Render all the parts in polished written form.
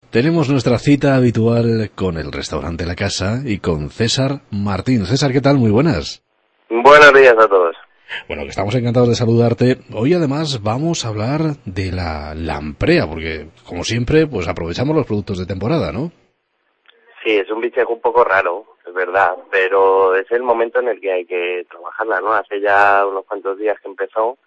Tenemos nuestra cita habitual con el restaurante La Casa y con César Martín. César, ¿qué tal? Muy buenas. Buenos días a todos. Bueno, que estamos encantados de saludarte. Hoy además vamos a hablar de la lamprea, porque como siempre, pues aprovechamos los productos de temporada, ¿no? Sí, es un bichejo un poco raro, es verdad, pero es el momento en el que hay que trabajarla, ¿no? Hace ya unos cuantos días que empezó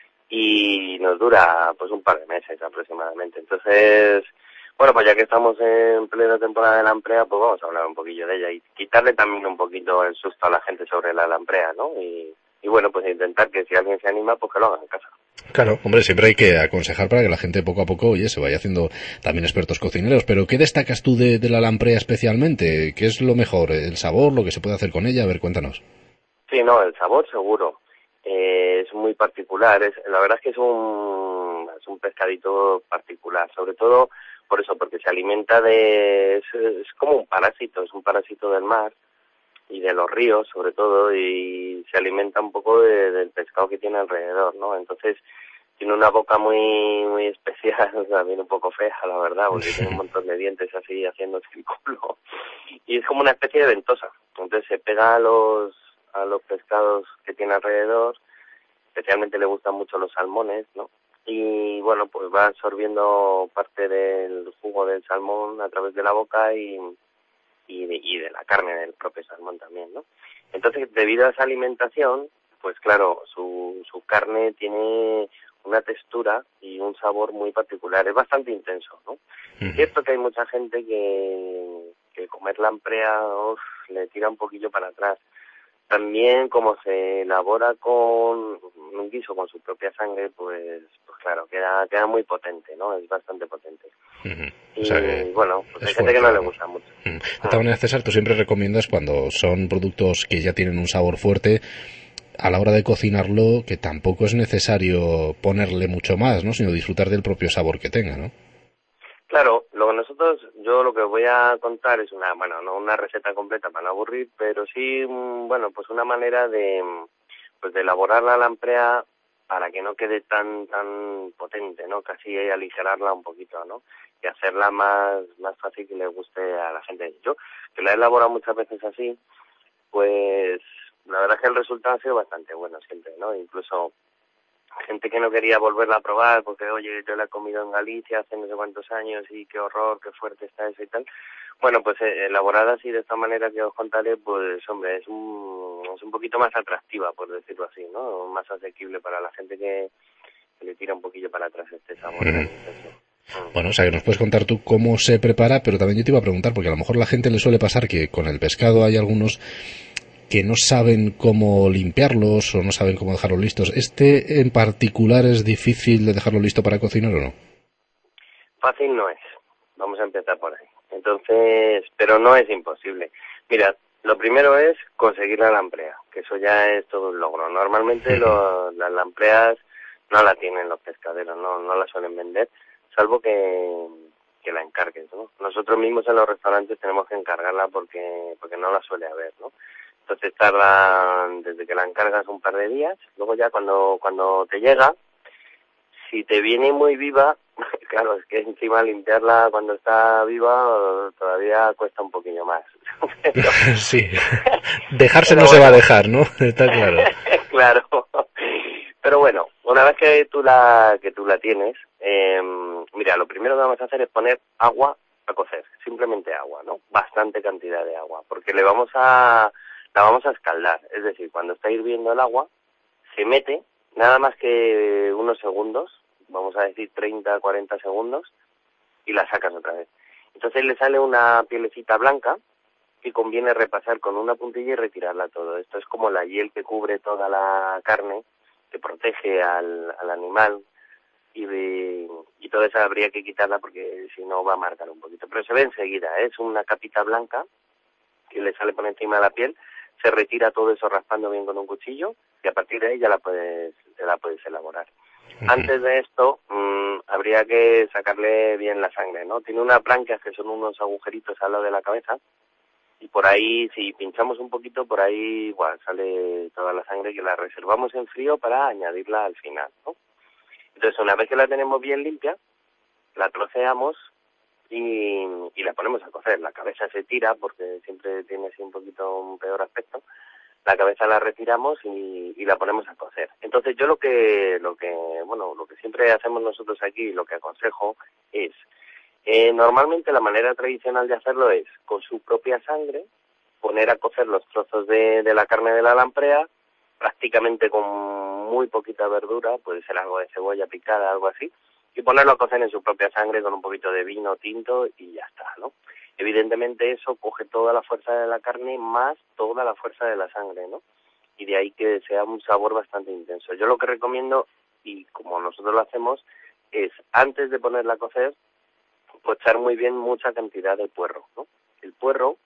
y nos dura pues un par de meses aproximadamente. Entonces, bueno, pues ya que estamos en plena temporada de lamprea, pues vamos a hablar un poquillo de ella y quitarle también un poquito el susto a la gente sobre la lamprea, ¿no? Y bueno, pues intentar que si alguien se anima, pues que lo haga en casa. Claro, hombre, siempre hay que aconsejar para que la gente poco a poco, oye, se vaya haciendo también expertos cocineros. Pero ¿qué destacas tú de la lamprea especialmente? ¿Qué es lo mejor? ¿El sabor? ¿Lo que se puede hacer con ella? A ver, cuéntanos. Sí, no, el sabor seguro. Es muy particular. La verdad es que es un pescadito particular, sobre todo por eso, porque se alimenta es como un parásito, es un parásito del mar y de los ríos, sobre todo, y se alimenta un poco del pescado que tiene alrededor, ¿no? Entonces, tiene una boca muy especial, también un poco fea, la verdad, porque tiene un montón de dientes así haciendo círculo. Y es como una especie de ventosa. Entonces se pega a los pescados que tiene alrededor, especialmente le gustan mucho los salmones, ¿no? Y bueno, pues va absorbiendo parte del jugo del salmón a través de la boca y de la carne del propio salmón también, ¿no? Entonces, debido a esa alimentación, pues claro, su carne tiene una textura y un sabor muy particular, es bastante intenso, ¿no? Es cierto que hay mucha gente que comer lamprea le tira un poquillo para atrás. También, como se elabora con un guiso con su propia sangre, pues claro, queda muy potente, ¿no? Es bastante potente. O sea que Y bueno, pues es hay gente que fuerte, no le vamos. gusta mucho. De esta manera, César, tú siempre recomiendas cuando son productos que ya tienen un sabor fuerte, a la hora de cocinarlo, que tampoco es necesario ponerle mucho más, ¿no? Sino disfrutar del propio sabor que tenga, ¿no? Claro, yo lo que voy a contar es no una receta completa para no aburrir, pero sí, bueno, pues una manera pues de elaborar la lamprea para que no quede tan potente, ¿no? Casi aligerarla un poquito, ¿no? Y hacerla más fácil que le guste a la gente. Yo, que la he elaborado muchas veces así, pues la verdad es que el resultado ha sido bastante bueno siempre, ¿no? Incluso gente que no quería volverla a probar porque, oye, yo la he comido en Galicia hace no sé cuántos años y qué horror, qué fuerte está eso y tal. Bueno, pues elaborada así de esta manera que os contaré, pues hombre, es un poquito más atractiva, por decirlo así, ¿no? Más asequible para la gente que le tira un poquillo para atrás este sabor tan intenso. Bueno, o sea, que nos puedes contar tú cómo se prepara, pero también yo te iba a preguntar, porque a lo mejor a la gente le suele pasar que con el pescado hay algunos que no saben cómo limpiarlos o no saben cómo dejarlos listos. ¿Este en particular es difícil de dejarlo listo para cocinar o no? Fácil no es, vamos a empezar por ahí. Entonces, pero no es imposible. Mira, lo primero es conseguir la lamprea, que eso ya es todo un logro. Normalmente las lampreas no la tienen los pescaderos, no la suelen vender, salvo que la encargues, ¿no? Nosotros mismos en los restaurantes tenemos que encargarla porque no la suele haber, ¿no? Entonces tardan desde que la encargas un par de días, luego ya cuando te llega, si te viene muy viva, claro, es que encima limpiarla cuando está viva todavía cuesta un poquillo más. Pero, Sí, dejarse pero no se va a bueno, dejar, ¿no? Está claro. claro. Pero bueno, una vez que tú la tienes, mira, lo primero que vamos a hacer es poner agua a cocer, simplemente agua, ¿no? Bastante cantidad de agua, porque la vamos a escaldar, es decir, cuando está hirviendo el agua, se mete nada más que unos segundos, vamos a decir 30, 40 segundos, y la sacas otra vez. Entonces le sale una pielecita blanca que conviene repasar con una puntilla y retirarla todo. Esto es como la hiel que cubre toda la carne, que protege al animal, y toda esa habría que quitarla porque si no va a marcar un poquito. Pero se ve enseguida, ¿eh? Es una capita blanca que le sale por encima de la piel, se retira todo eso raspando bien con un cuchillo y a partir de ahí ya te la puedes elaborar. Antes de esto, habría que sacarle bien la sangre, ¿no? Tiene unas branquias que son unos agujeritos al lado de la cabeza y por ahí, si pinchamos un poquito, por ahí igual sale toda la sangre que la reservamos en frío para añadirla al final, ¿no? Entonces, una vez que la tenemos bien limpia, la troceamos y la ponemos a cocer. La cabeza se tira porque siempre tiene así un poquito un peor aspecto. La cabeza la retiramos y la ponemos a cocer. Entonces yo lo que siempre hacemos nosotros aquí, lo que aconsejo es, normalmente la manera tradicional de hacerlo es con su propia sangre poner a cocer los trozos de la carne de la lamprea, prácticamente con muy poquita verdura, puede ser algo de cebolla picada, algo así, y ponerlo a cocer en su propia sangre con un poquito de vino tinto y ya está, ¿no? Evidentemente eso coge toda la fuerza de la carne más toda la fuerza de la sangre, ¿no? Y de ahí que sea un sabor bastante intenso. Yo lo que recomiendo, y como nosotros lo hacemos, es antes de ponerla a cocer, pochar muy bien mucha cantidad de puerro, ¿no? El puerro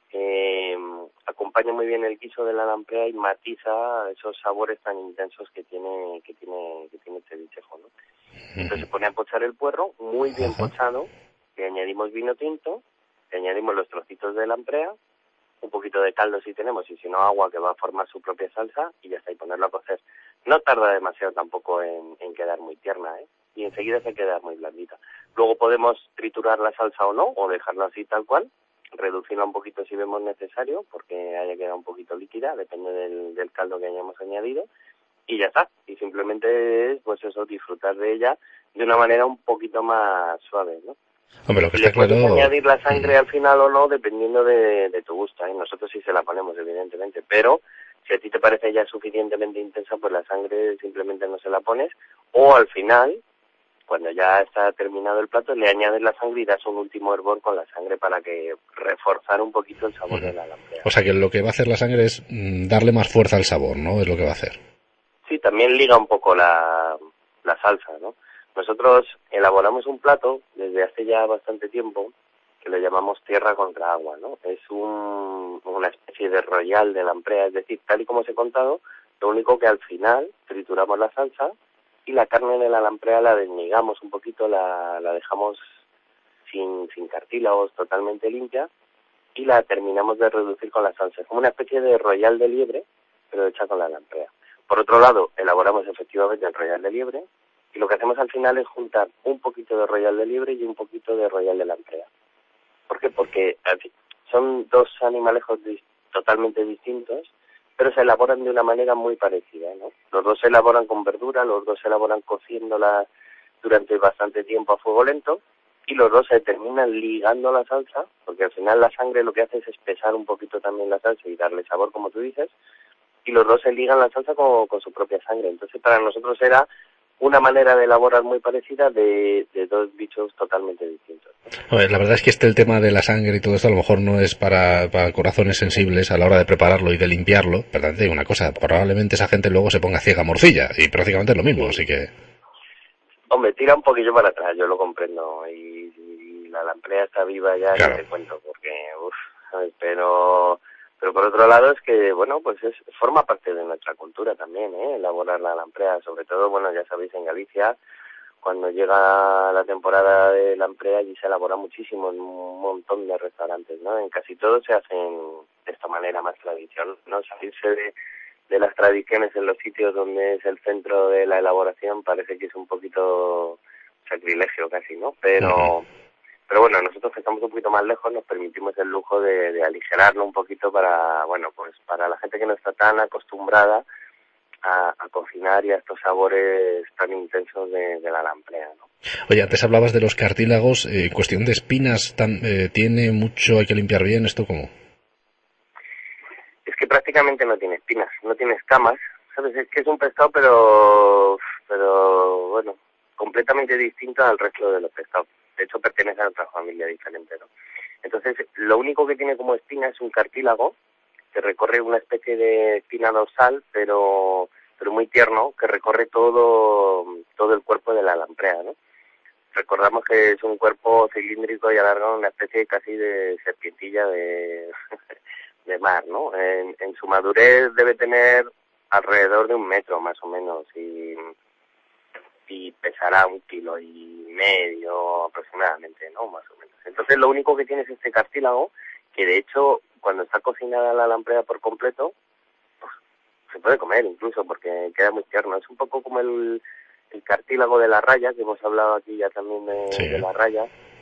acompaña muy bien el guiso de la lamprea y matiza esos sabores tan intensos que tiene este bichejo, ¿no? Entonces se pone a pochar el puerro, muy bien pochado, le añadimos vino tinto, le añadimos los trocitos de lamprea, un poquito de caldo si tenemos, y si no agua que va a formar su propia salsa, y ya está, y ponerlo a cocer. No tarda demasiado tampoco en quedar muy tierna, y enseguida se queda muy blandita. Luego podemos triturar la salsa o no, o dejarla así tal cual, reducirla un poquito si vemos necesario, porque haya quedado un poquito líquida, depende del caldo que hayamos añadido, y ya está. Y simplemente es, pues eso, disfrutar de ella de una manera un poquito más suave, ¿no? Hombre, lo que Le está puedes claro... añadir la sangre al final o no, dependiendo de tu gusto, ¿eh? Nosotros sí se la ponemos, evidentemente, pero si a ti te parece ya suficientemente intensa, pues la sangre simplemente no se la pones, o al final, cuando ya está terminado el plato, le añades la sangre y das un último hervor con la sangre para que reforzar un poquito el sabor de la lamprea. O sea que lo que va a hacer la sangre es darle más fuerza al sabor, ¿no? Es lo que va a hacer. Sí, también liga un poco la salsa, ¿no? Nosotros elaboramos un plato desde hace ya bastante tiempo que lo llamamos tierra contra agua, ¿no? Es una especie de royal de lamprea, es decir, tal y como os he contado, lo único que al final trituramos la salsa y la carne de la lamprea la desmigamos un poquito, la dejamos sin cartílagos, totalmente limpia, y la terminamos de reducir con la salsa. Es como una especie de royal de liebre, pero hecha con la lamprea. Por otro lado, elaboramos efectivamente el royal de liebre, y lo que hacemos al final es juntar un poquito de royal de liebre y un poquito de royal de lamprea. ¿Por qué? Porque son dos animalejos totalmente distintos, pero se elaboran de una manera muy parecida, ¿no? Los dos se elaboran con verdura, los dos se elaboran cociéndola durante bastante tiempo a fuego lento, y los dos se terminan ligando la salsa, porque al final la sangre lo que hace es espesar un poquito también la salsa y darle sabor, como tú dices, y los dos se ligan la salsa con su propia sangre. Entonces para nosotros era una manera de elaborar muy parecida de dos bichos totalmente distintos. La verdad es que el tema de la sangre y todo esto a lo mejor no es para corazones sensibles a la hora de prepararlo y de limpiarlo, pero te digo una cosa, probablemente esa gente luego se ponga ciega morcilla, y prácticamente es lo mismo, así que... Hombre, tira un poquillo para atrás, yo lo comprendo, y la lamprea está viva ya, claro. Ni te cuento, porque, pero por otro lado es que, bueno, pues forma parte de nuestra cultura también, elaborar la lamprea, sobre todo, bueno, ya sabéis, en Galicia, cuando llega la temporada de lamprea, allí se elabora muchísimo en un montón de restaurantes, ¿no? En casi todos se hacen de esta manera más tradicional, ¿no? Salirse de las tradiciones en los sitios donde es el centro de la elaboración parece que es un poquito sacrilegio casi, ¿no? Pero bueno, nosotros que estamos un poquito más lejos nos permitimos el lujo de aligerarlo un poquito para, bueno, pues para la gente que no está tan acostumbrada a cocinar y a estos sabores tan intensos de la lamprea, ¿no? Oye, antes hablabas de los cartílagos, cuestión de espinas, ¿tiene mucho, hay que limpiar bien esto cómo? Es que prácticamente no tiene espinas, no tiene escamas, ¿sabes? Es que es un pescado, pero bueno, completamente distinto al resto de los pescados. De hecho, pertenece a otra familia diferente, ¿no? Entonces, lo único que tiene como espina es un cartílago que recorre una especie de espina dorsal, pero muy tierno, que recorre todo el cuerpo de la lamprea, ¿no? Recordamos que es un cuerpo cilíndrico y alargado, una especie casi de serpientilla de mar, ¿no? En su madurez debe tener alrededor de 1 metro más o menos y pesará 1,5 kilos aproximadamente, ¿no? Más o menos. Entonces lo único que tiene es este cartílago que de hecho cuando está cocinada la lamprea por completo pues, se puede comer incluso porque queda muy tierno. Es un poco como el cartílago de la raya, que hemos hablado aquí ya también de la raya.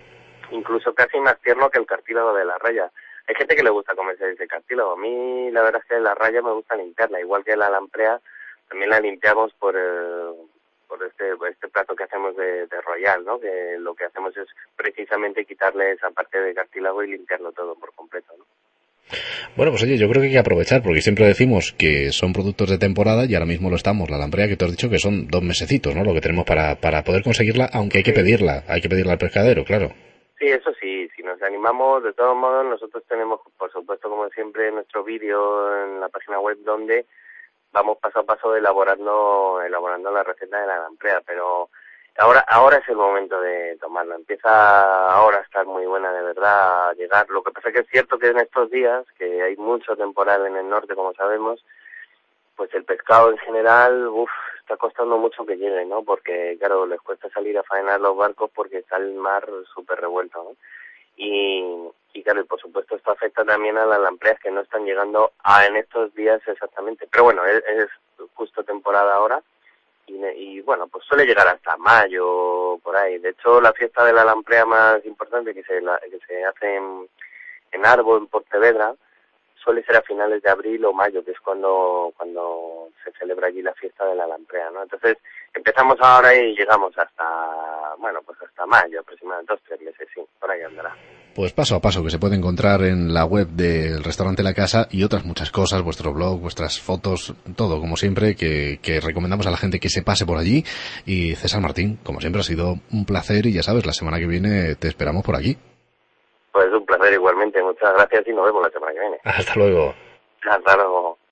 incluso casi más tierno que el cartílago de la raya. Hay gente que le gusta comerse ese cartílago. A mí la verdad es que la raya me gusta limpiarla, igual que la lamprea, también la limpiamos por este plato que hacemos de Royal, ¿no? Que lo que hacemos es precisamente quitarle esa parte de cartílago y limpiarlo todo por completo, ¿no? Bueno, pues oye, yo creo que hay que aprovechar, porque siempre decimos que son productos de temporada y ahora mismo lo estamos. La lamprea que te has dicho que son 2 mesecitos, ¿no? Lo que tenemos para poder conseguirla, aunque hay que pedirla al pescadero, claro. Sí, eso sí, si nos animamos, de todos modos, nosotros tenemos, por supuesto, como siempre, nuestro vídeo en la página web donde vamos paso a paso elaborando la receta de la lamprea, pero ahora es el momento de tomarla. Empieza ahora a estar muy buena de verdad, a llegar. Lo que pasa es que es cierto que en estos días, que hay mucho temporal en el norte, como sabemos, pues el pescado en general, está costando mucho que llegue, ¿no? Porque, claro, les cuesta salir a faenar los barcos porque está el mar súper revuelto, ¿no? Y claro, y por supuesto esto afecta también a las lampreas que no están llegando en estos días exactamente. Pero bueno, es justo temporada ahora y bueno, pues suele llegar hasta mayo, por ahí. De hecho, la fiesta de la lamprea más importante que se hace en Arbo, en Pontevedra, suele ser a finales de abril o mayo, que es cuando se celebra allí la fiesta de la lamprea, ¿no? Entonces, empezamos ahora y llegamos hasta mayo aproximadamente, 2-3 meses, sí, por ahí andará. Pues paso a paso, que se puede encontrar en la web del restaurante La Casa y otras muchas cosas, vuestro blog, vuestras fotos, todo, como siempre, que recomendamos a la gente que se pase por allí. Y César Martín, como siempre, ha sido un placer y ya sabes, la semana que viene te esperamos por aquí. Pues un placer igualmente, muchas gracias y nos vemos la semana que viene. Hasta luego. Hasta luego.